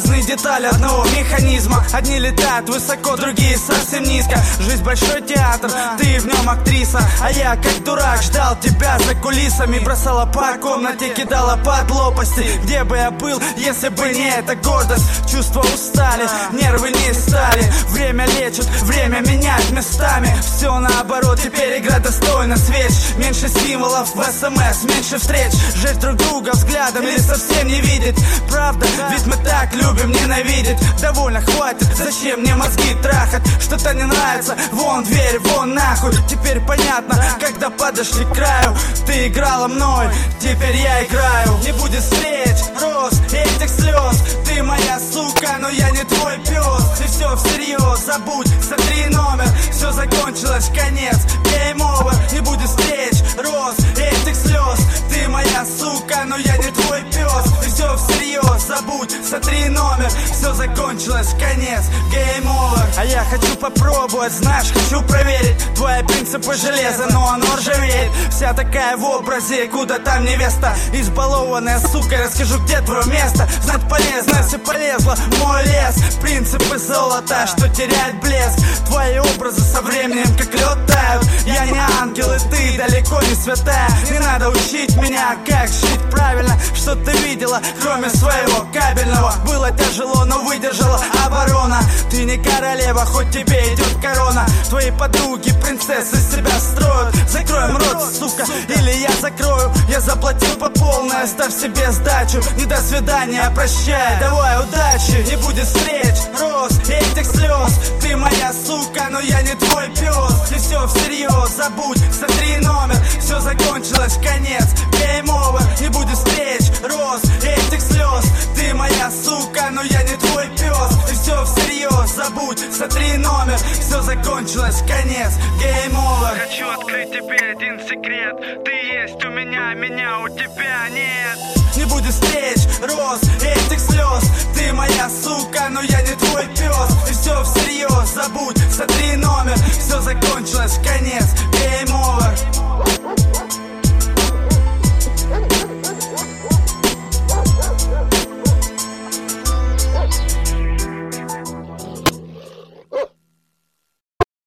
разные детали одного механизма. Одни летают высоко, другие совсем низко. Жизнь большой театр, ты в нем актриса. А я как дурак ждал тебя за кулисами. Бросала по комнате, кидала под лопасти. Где бы я был, если бы не эта гордость? Чувства устали, нервы не стали. Время лечит, время меняет местами. Все наоборот, теперь игра достойна свеч. Меньше символов в СМС, меньше встреч. Жить друг друга взглядом или совсем не видеть. Правда, ведь мы так любим ненавидеть. Довольно, хватит, зачем мне мозги трахать? Что-то не нравится, вон дверь, вон нахуй. Теперь понятно, когда подошли к краю. Ты играла мной, теперь я играю. Не будет встреч, роз, этих слез. Ты моя сука, но я не твой пес. И все всерьез, забудь, сотри номер. Все закончилось, конец, game over. Не будет встреч, роз, этих слез. Ты моя сука, но я не твой пес. И все всерьез, забудь, сотри номер. Все закончилось, конец, game over. А я хочу попробовать, знаешь, хочу проверить твои принципы железа, но оно ржавеет. Вся такая в образе, куда там невеста. Избалованная сука, расскажу, где твое место. Знать полезно, если полезла в мой лес. Принципы золота, что теряет блеск. Твои образы со временем как лед тают. Я не ангел, и ты далеко не святая. Не надо учить меня, как жить правильно. Что ты видела, кроме своего кабельного? Было тяжело, но выдержала оборона. Ты не королева, хоть тебе идет корона. Твои подруги, принцессы себя строят. Закроем рот, сука, или я закрою. Я заплатил по полной, оставь себе сдачу. Не до свидания, прощай, давай удачи. Не будет встреч, роз, этих слез. Ты моя сука, но я не твой пес. И все всерьез, забудь, сотри номер. Все закончилось, конец, game over. Не будет встреч, роз, этих слез. Ты моя сука, но я не твой пес. И все всерьез, забудь, сотри номер. Все закончилось, конец, game over. Хочу открыть тебе один секрет. Ты есть у меня, меня у тебя нет. Не будет встреч, роз, этих слез. Ты моя сука, но я не твой пес. И все всерьез, забудь, сотри номер. Все закончилось, конец,